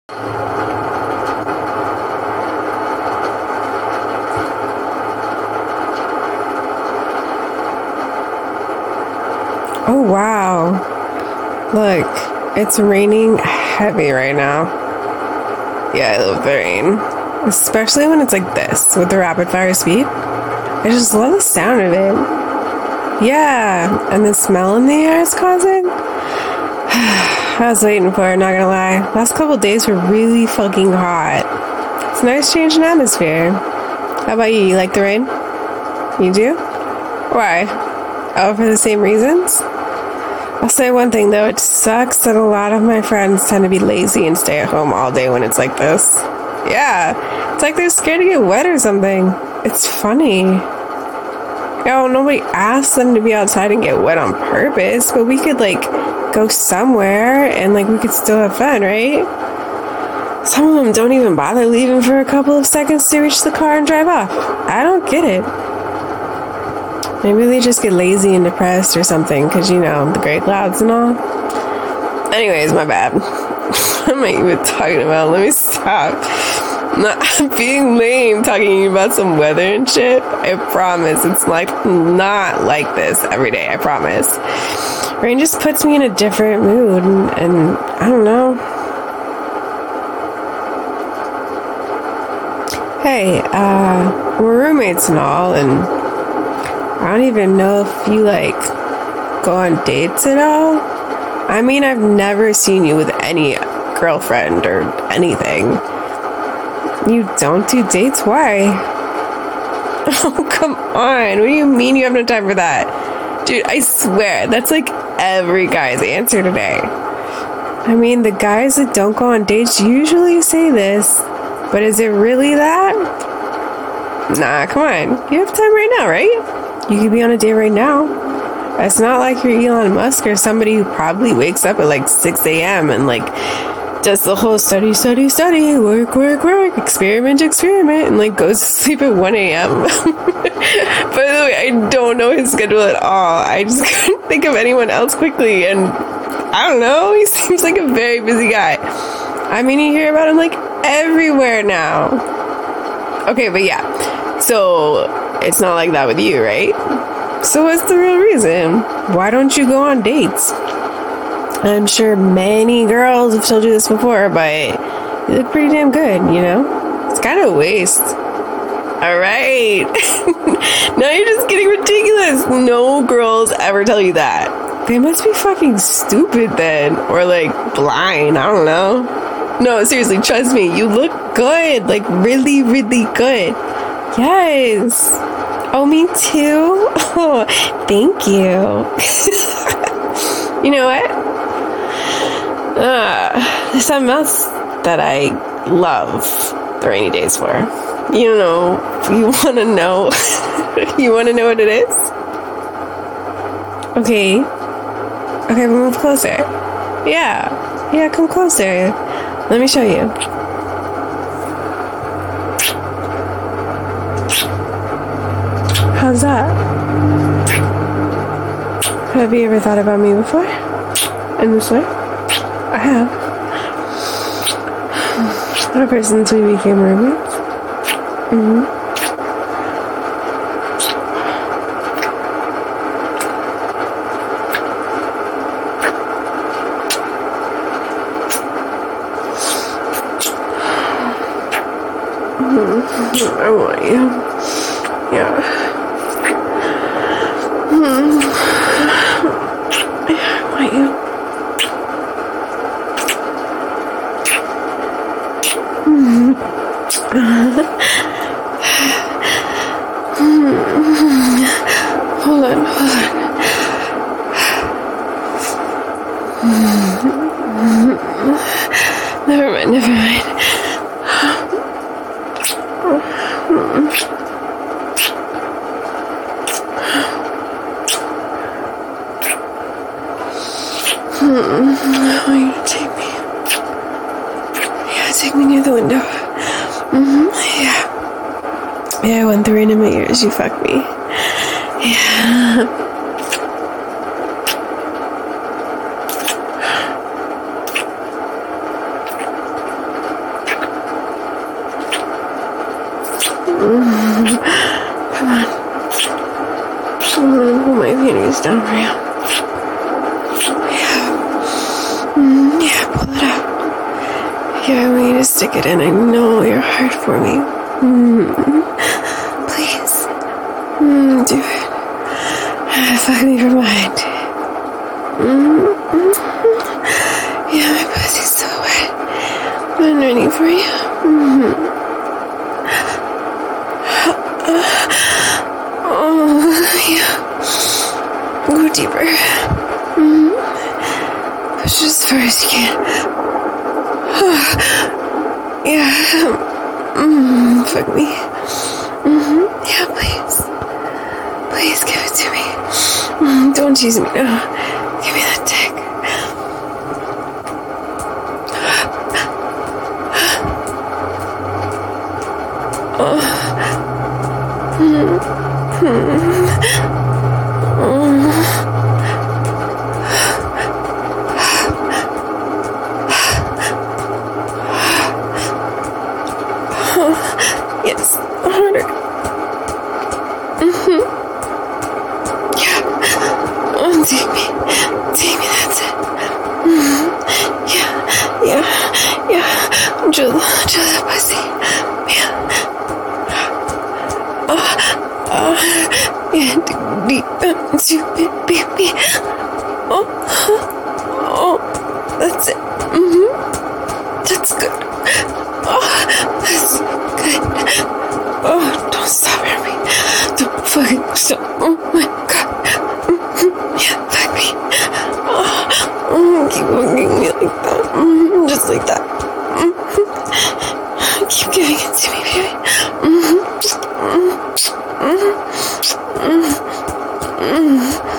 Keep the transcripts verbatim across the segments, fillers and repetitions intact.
Oh, wow. Look, it's raining heavy right now. Yeah, I love the rain. Especially when it's like this, with the rapid fire speed. I just love the sound of it. Yeah, and the smell in the air it's causing. I was waiting for it, not gonna lie. Last couple days were really fucking hot. It's a nice change in atmosphere. How about you? You like the rain? You do? Why? Oh, for the same reasons? I'll say one thing though, it sucks that a lot of my friends tend to be lazy and stay at home all day when it's like this. Yeah, it's like they're scared to get wet or something. It's funny. Yo, nobody asked them to be outside and get wet on purpose, but we could like go somewhere and like we could still have fun, right? Some of them don't even bother leaving for a couple of seconds to reach the car and drive off. I don't get it. Maybe they just get lazy and depressed or something, because, you know, the gray clouds and all. Anyways, my bad. What am I even talking about? Let me stop. I'm not being lame talking about some weather and shit. I promise. It's like not like this every day. I promise. Rain just puts me in a different mood, and, and I don't know. Hey, uh, we're roommates and all, and I don't even know if you, like, go on dates at all. I mean, I've never seen you with any girlfriend or anything. You don't do dates? Why? Oh, come on. What do you mean you have no time for that? Dude, I swear, that's like every guy's answer today. I mean, the guys that don't go on dates usually say this, but is it really that? Nah, come on. You have time right now, right? You could be on a date right now. It's not like you're Elon Musk or somebody who probably wakes up at like six a.m. and like does the whole study, study, study, work, work, work, experiment, experiment, and like goes to sleep at one a.m. By the way, I don't know his schedule at all. I just couldn't think of anyone else quickly, and I don't know, he seems like a very busy guy. I mean, you hear about him like everywhere now. Okay, but yeah, so it's not like that with you, right? So what's the real reason? Why don't you go on dates? I'm sure many girls have told you this before, but you look pretty damn good, you know? It's kind of a waste. Alright. Now you're just getting ridiculous. No girls ever tell you that. They must be fucking stupid then. Or like blind. I don't know. No, seriously, trust me. You look good. Like really, really good. Yes. Oh, me too? Oh, thank you. You know what? Uh, there's something else that I love the rainy days for. You know, you want to know? You want to know what it is? Okay. Okay, we'll move closer. Yeah. Yeah, come closer. Let me show you. How's that? Have you ever thought about me before? In this way? I have. Ever since we became roommates? Mm-hmm. Mm-hmm. I want you. Yeah. Mm-hmm. Yeah, I want you. Hold on, hold on. Never mind, never mind. I want you to take me. Yeah, take me near the window. Mm-hmm. Yeah. Yeah, I went the rain in my ears. You fucked me. Yeah. Mm-hmm. Come on. I'm gonna pull my panties down for you. Yeah. Mm, yeah, pull it out. Yeah, I want you to stick it in. I know you're hard for me. Mm. Please. Mm, do it. Fuck me from behind. Mm-hmm. Yeah, my pussy's so wet. I'm ready for you. Mm-hmm. Oh, yeah. Go deeper. Mm-hmm. Push as far as you can. Yeah. Mm-hmm. Fuck me. Mm-hmm. Yeah, please. Please give it to me. Mm, don't tease me now. Give me that dick. Oh. Mm. Mm. Oh. Yes, harder. Mm-hmm. Yeah. Oh, take me. Take me, that's it. Mm-hmm. Yeah, yeah, yeah. Drill, drill that pussy. Yeah. Oh, oh. Yeah, deep into it, baby. Oh, oh. That's it. Mm-hmm. That's good. Oh, that's good. Oh, don't stop, Harry. Don't fucking stop. Oh my god. Mm-hmm. Yeah, fuck me. Oh, mm, keep fucking me like that. Mm-hmm. Just like that. Mm-hmm. Keep giving it to me, baby. Mm-hmm. Mm-hmm. Mm-hmm. Mm-hmm.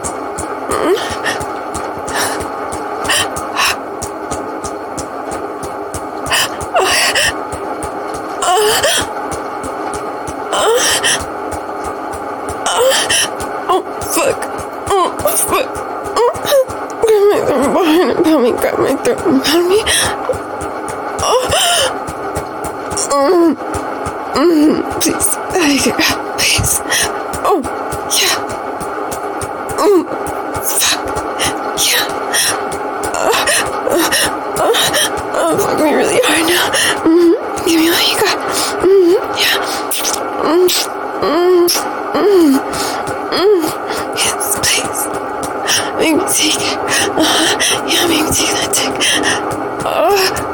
Grab my throat and pound me. Oh. Mm. Mm. Please. Take it out, please. Oh, yeah. Mm. Fuck. Yeah. Uh, uh, uh, oh, fuck me really hard now. Mm. Give me all you got. Mm. Yeah. Mm. Mm. Mm. Mm. Yes, please. Make me take it. Uh, yeah, make me take that dick. Uh,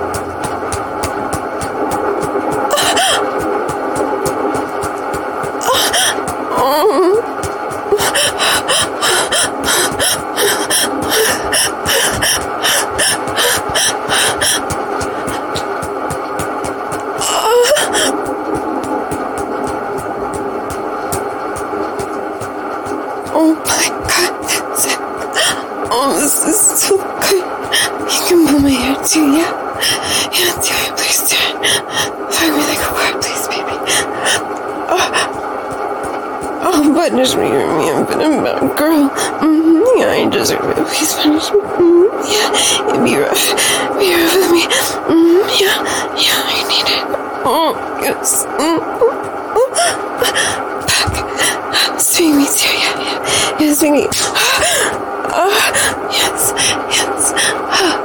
oh my god, that's it. Oh, this is so good. You can pull my hair too, yeah? Yeah, do it, please do it. Fuck me like a whore, please, baby. Oh, oh punish me, you're me, I'm been a bad girl. Mm-hmm, yeah, I deserve it. Please punish me. Mm-hmm, yeah, yeah, be rough. Be rough with me. Mm-hmm, yeah, yeah, I need it. Oh, yes. Mm-hmm. Fuck. Swing me too, yeah, yeah. Yeah, swing me. Oh, yes, yes. Oh,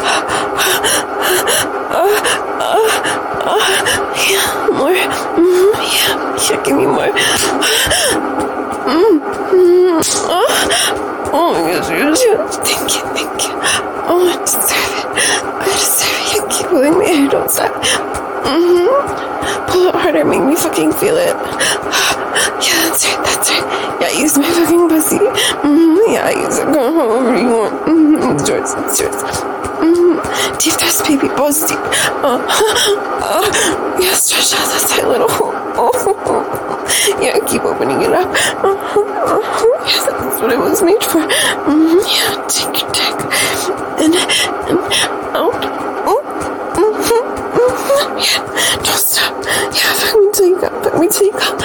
oh, oh, yeah, more. Mm, yeah, yeah, give me more. Mm, mm, oh, oh, yes, yes, yes. Thank you, thank you. Oh, I deserve it. I deserve it. You keep pulling my hair, don't stop. Mm-hmm. Pull it harder, make me fucking feel it. Yeah, that's right, that's right. Yeah, use my fucking pussy. Mm-hmm. Yeah, use it. Go however you want. Mm-hmm. It's yours, it's yours. Mm-hmm. Deep thrust, baby, balls deep. Uh, uh, yeah, stretch out that tight little hole. Oh, yeah, keep opening it up. Uh-huh, uh-huh. Yeah, that's what it was made for. Mm-hmm. Yeah, take your dick. In, in, out. Oh, mm-hmm. Mm-hmm. Yeah, don't stop. Yeah, fuck me till you got, fuck me till you got.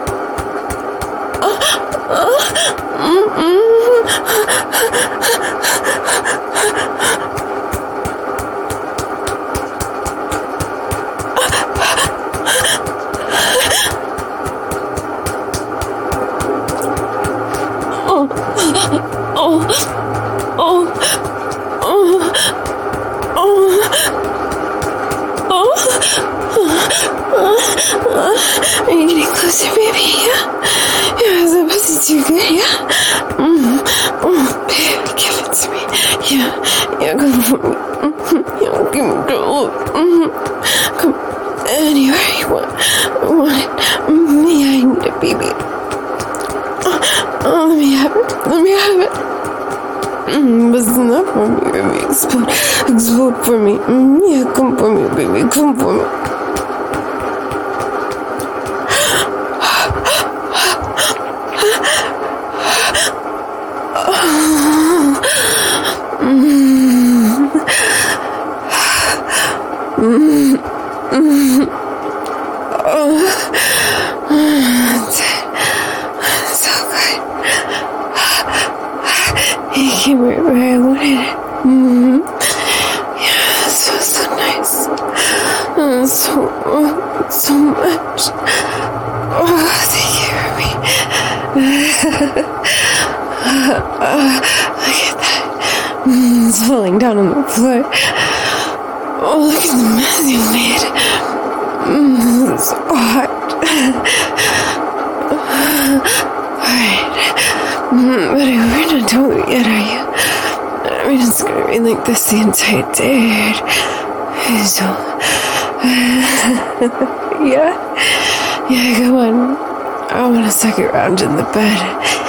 Uh, uh, mm-hmm. Are you getting closer, baby? Yeah. Yeah, is that pussy too good? Yeah. Mm. Mm. Baby, give it to me. Yeah. Yeah, come for me. Mm-hmm. Yeah, give me the look. Mm-hmm. Come anywhere you want. I want it. Mm-hmm. Yeah, I need it, baby. Oh, let me have it. Let me have it. Mm, but it's not for me, baby. Explode. Explode for me. Mm, yeah, come for me, baby. Come for me. Mm. Mm. Oh. So good. He came right where I wanted it. Mm-hmm. Yeah, this was so nice. Oh, so, oh, so much. Oh, thank you, Ruby. uh, look at that. Mm, it's falling down on the floor. Oh, look at the mess you made. Mm, it's so hot. Alright. Mm, but we're not done yet, are you? I mean, it's gonna be like this the entire day. So, yeah. Yeah, come on. I wanna suck around in the bed.